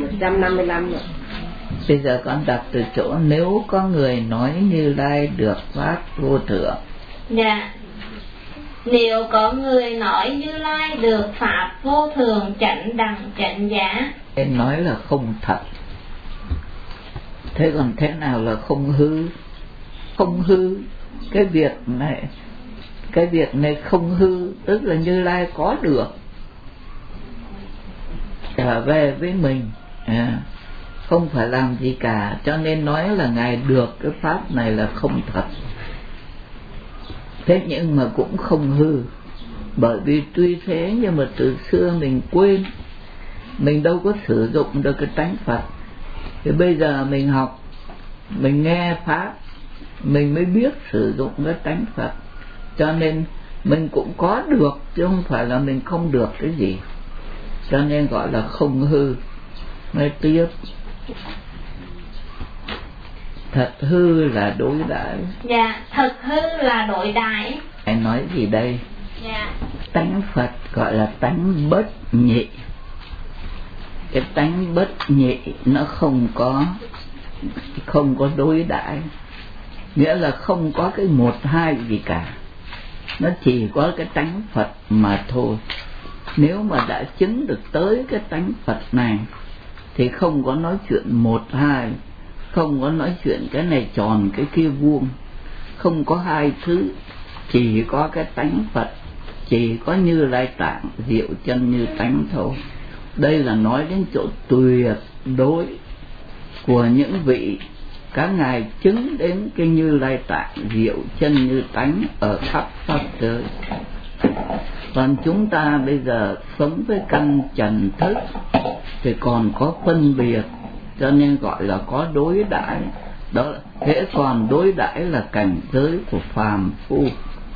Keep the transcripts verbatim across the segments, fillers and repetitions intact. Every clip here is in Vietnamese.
một trăm năm mươi lăm rồi. Bây giờ con đọc từ chỗ nếu có người nói Như Lai được pháp vô thượng. Dạ. Nếu có người nói Như Lai được pháp vô thường chánh đẳng chánh giá. Nói là không thật. Thế còn thế nào là không hư? Không hư, cái việc này, cái việc này không hư, tức là Như Lai có được trở về với mình, à, không phải làm gì cả, cho nên nói là Ngài được cái pháp này là không thật. Thế nhưng mà cũng không hư, bởi vì tuy thế nhưng mà từ xưa mình quên, mình đâu có sử dụng được cái tánh Phật. Thì bây giờ mình học, mình nghe pháp, mình mới biết sử dụng cái tánh Phật, cho nên mình cũng có được chứ không phải là mình không được cái gì, cho nên gọi là không hư. Nói tiếp, thật hư là đối đãi. Dạ, thật hư là đối đãi. Hãy nói gì đây? Dạ. Tánh Phật gọi là tánh bất nhị. Cái tánh bất nhị nó không có không có đối đãi, nghĩa là không có cái một hai gì cả, nó chỉ có cái tánh Phật mà thôi. Nếu mà đã chứng được tới cái tánh Phật này thì không có nói chuyện một hai, không có nói chuyện cái này tròn cái kia vuông, không có hai thứ, chỉ có cái tánh Phật, chỉ có Như Lai Tạng diệu chân như tánh thôi. Đây là nói đến chỗ tuyệt đối của những vị các ngài chứng đến cái Như Lai Tạng diệu chân như tánh ở khắp pháp giới. Còn chúng ta bây giờ sống với căn trần thức thì còn có phân biệt, cho nên gọi là có đối đãi. Đó, thế còn đối đãi là cảnh giới của phàm phu,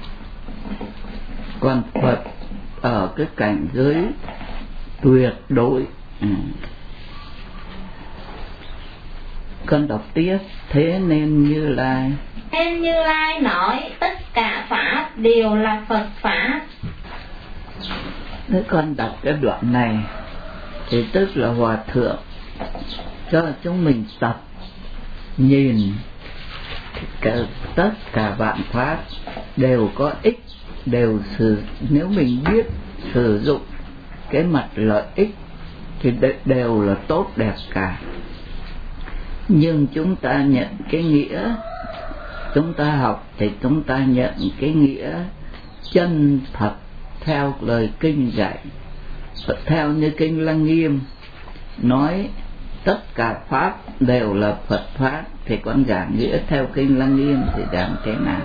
còn Phật ở cái cảnh giới tuyệt đối. ừ. Con đọc tiếp, thế nên Như Lai. Nên Như Lai nói tất cả pháp đều là Phật pháp. Nếu con đọc cái đoạn này thì tức là Hòa Thượng cho chúng mình tập nhìn cả, tất cả vạn pháp đều có ích, đều sử, nếu mình biết sử dụng cái mặt lợi ích thì đều là tốt đẹp cả. Nhưng chúng ta nhận cái nghĩa, chúng ta học thì chúng ta nhận cái nghĩa chân thật theo lời kinh dạy. Theo như kinh Lăng Nghiêm nói tất cả pháp đều là Phật pháp, thì con giảng nghĩa theo kinh Lăng Nghiêm thì giảng thế nào?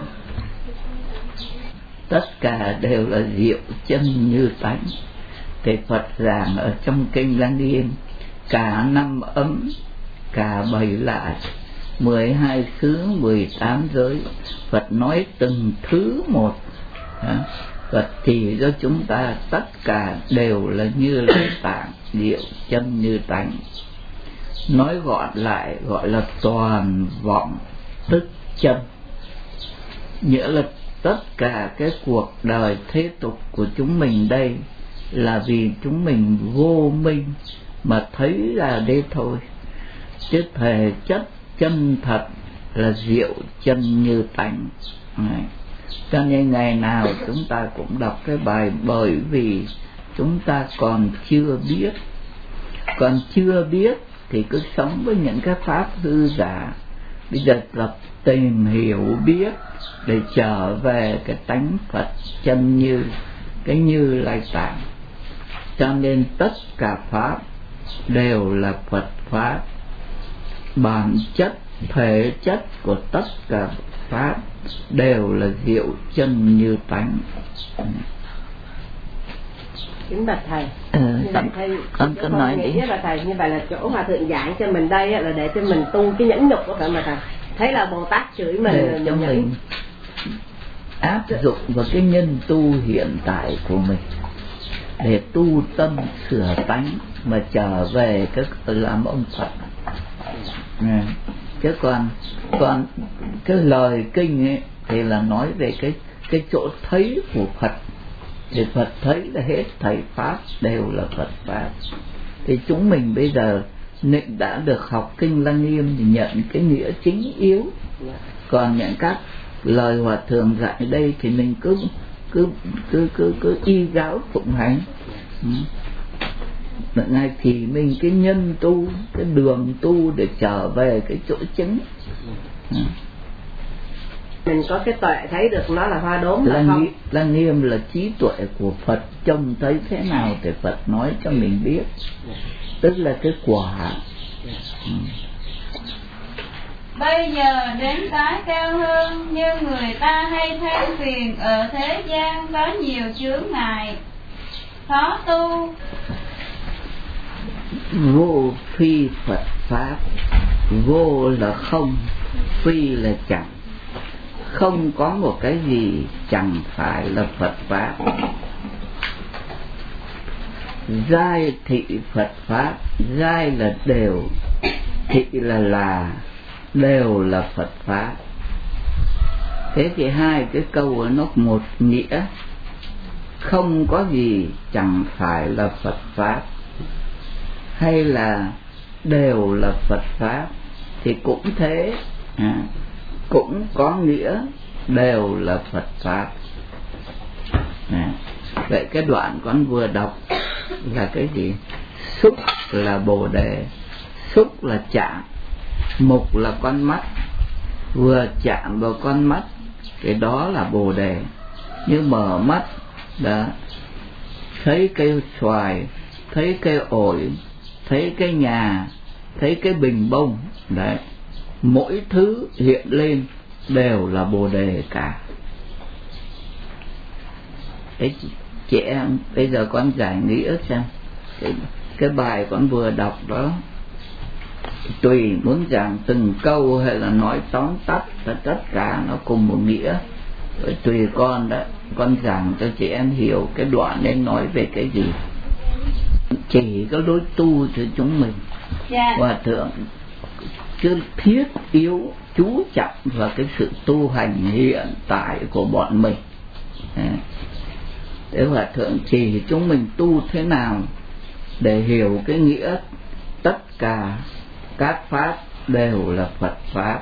Tất cả đều là diệu chân như tánh. Thì Phật giảng ở trong kinh Lăng Nghiêm cả năm ấm, cả bảy lạ, mười hai xứ, mười tám giới, Phật nói từng thứ một. Phật chỉ cho chúng ta tất cả đều là Như Lai Tạng diệu chân như tánh. Nói gọn lại gọi là toàn vọng tức chân, nghĩa là tất cả cái cuộc đời thế tục của chúng mình đây là vì chúng mình vô minh mà thấy ra đây thôi, chứ thể chất chân thật là diệu chân như tánh. Đấy. Cho nên ngày nào chúng ta cũng đọc cái bài, bởi vì chúng ta còn chưa biết, còn chưa biết thì cứ sống với những cái pháp hư giả. Bây giờ tập tìm hiểu biết để trở về cái tánh Phật chân như, cái Như Lai Tạng. Cho nên tất cả pháp đều là Phật pháp, bản chất thể chất của tất cả pháp đều là diệu chân như tánh. Kính bạch thầy, ừ, như vậy thầy con cứ nói đi. Là thầy, như vậy là chỗ Hòa Thượng giảng cho mình đây là để cho mình tu cái nhẫn nhục đó phải mà thầy. Thấy là Bồ Tát chửi mình để cho mình, mình áp dụng vào cái nhân tu hiện tại của mình để tu tâm sửa tánh mà trở về cái làm ông Phật. à, chứ còn còn cái lời kinh ấy thì là nói về cái cái chỗ thấy của Phật, thì Phật thấy là hết thảy pháp đều là Phật pháp. Thì chúng mình bây giờ nên đã được học kinh Lăng Nghiêm thì nhận cái nghĩa chính yếu. Còn những các lời hòa thượng dạy đây thì mình cứ cứ cứ cứ cứ y giáo phụng hành. Ngay thì mình cái nhân tu, cái đường tu để trở về cái chỗ chính. Mình có cái tuệ thấy được nó là hoa đốm là không? Lăng Nghiêm là trí tuệ của Phật, trông thấy thế nào thì Phật nói cho mình biết, tức là cái quả. ừ. Bây giờ đến cái cao hơn, như người ta hay than phiền ở thế gian có nhiều chướng ngại, khó tu. Vô phi Phật Pháp. Vô là không, phi là chẳng. Không có một cái gì chẳng phải là Phật Pháp. Giai thị Phật Pháp. Giai là đều, thị là là, đều là Phật Pháp. Thế thì hai cái câu ở nó một nghĩa. Không có gì chẳng phải là Phật Pháp, hay là đều là Phật Pháp, thì cũng thế, à, cũng có nghĩa đều là Phật Pháp. à, Vậy cái đoạn con vừa đọc là cái gì? Xúc là Bồ Đề, xúc là chạm, mục là con mắt, vừa chạm vào con mắt, cái đó là Bồ Đề. Như mở mắt đó, thấy cây xoài, thấy cây ổi, thấy cái nhà, thấy cái bình bông đấy, mỗi thứ hiện lên đều là Bồ Đề cả. Đấy, chị em bây giờ con giải nghĩa xem cái, cái bài con vừa đọc đó, tùy muốn giảng từng câu hay là nói tóm tắt là tất cả nó cùng một nghĩa. Rồi tùy con đó, con giảng cho chị em hiểu cái đoạn nên nói về cái gì. Chỉ có đối tu cho chúng mình. Dạ. Hòa thượng cứ thiết yếu chú trọng vào cái sự tu hành hiện tại của bọn mình. Để Hòa thượng chỉ chúng mình tu thế nào để hiểu cái nghĩa tất cả các pháp đều là Phật Pháp.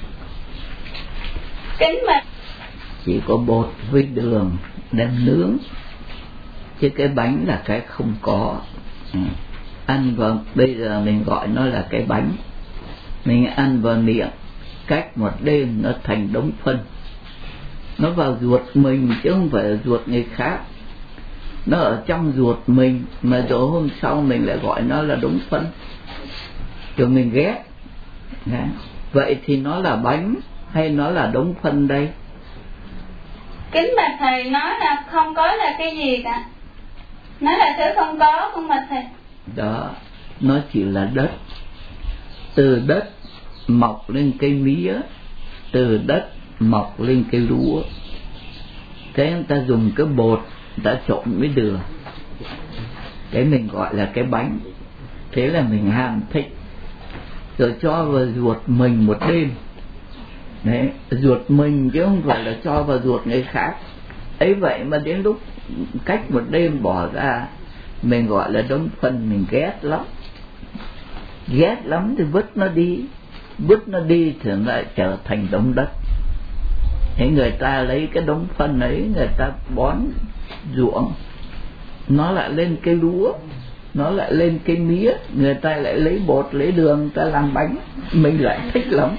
Kính mời. Chỉ có bột với đường đem nướng, chứ cái bánh là cái không có. ừ. Ăn vào, bây giờ mình gọi nó là cái bánh, mình ăn vào miệng, cách một đêm nó thành đống phân. Nó vào ruột mình chứ không phải là ruột người khác. Nó ở trong ruột mình mà rồi hôm sau mình lại gọi nó là đống phân, rồi mình ghét. Đấy. Vậy thì nó là bánh hay nó là đống phân đây? Kính bạch thầy, nói là không có là cái gì cả, nói là thứ không có, không bạch thầy. Đó, nó chỉ là đất. Từ đất mọc lên cây mía, từ đất mọc lên cây lúa. Thế người ta dùng cái bột, người ta trộn với đường, cái mình gọi là cái bánh. Thế là mình ham thích, rồi cho vào ruột mình một đêm. Đấy, ruột mình chứ không phải là cho vào ruột người khác. Ấy vậy mà đến lúc cách một đêm bỏ ra, mình gọi là đống phân, mình ghét lắm. Ghét lắm thì vứt nó đi. Vứt nó đi thì nó lại trở thành đống đất. Thế người ta lấy cái đống phân ấy, người ta bón ruộng, nó lại lên cây lúa, nó lại lên cây mía, người ta lại lấy bột, lấy đường, người ta làm bánh. Mình lại thích lắm.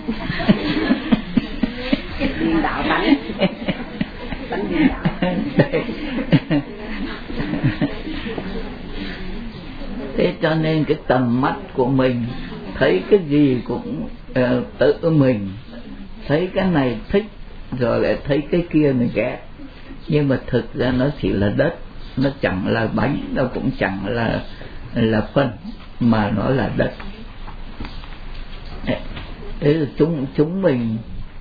Viên đạo bánh. Bánh viên đạo. Thế cho nên cái tầm mắt của mình thấy cái gì cũng uh, tự mình, thấy cái này thích rồi lại thấy cái kia mình ghét. Nhưng mà thực ra nó chỉ là đất, nó chẳng là bánh, nó cũng chẳng là là phân, mà nó là đất. Thế là chúng chúng mình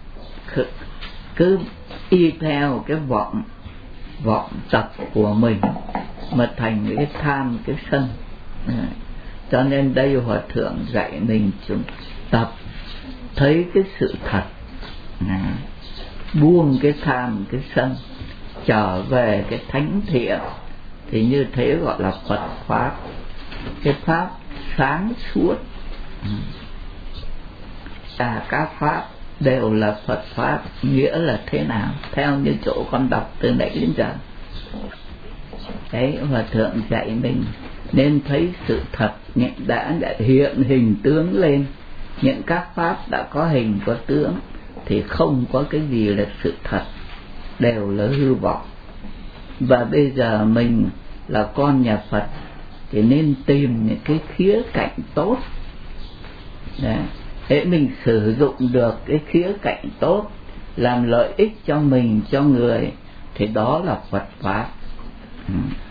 cứ y theo cái vọng vọng tập của mình mà thành cái tham, cái sân. À, cho nên đây Hòa thượng dạy mình chúng tập thấy cái sự thật, à, buông cái tham, cái sân, trở về cái thánh thiện, thì như thế gọi là Phật Pháp. Cái Pháp sáng suốt, À, các pháp đều là Phật pháp, nghĩa là thế nào theo như chỗ con đọc từ nãy đến giờ. Đấy, Hòa Thượng dạy mình nên thấy sự thật, những đã, đã hiện hình tướng lên. Những các pháp đã có hình có tướng thì không có cái gì là sự thật, đều là hư vọng. Và bây giờ mình là con nhà Phật thì nên tìm những cái khía cạnh tốt. Đấy, để mình sử dụng được cái khía cạnh tốt làm lợi ích cho mình, cho người, thì đó là Phật pháp. Ừ.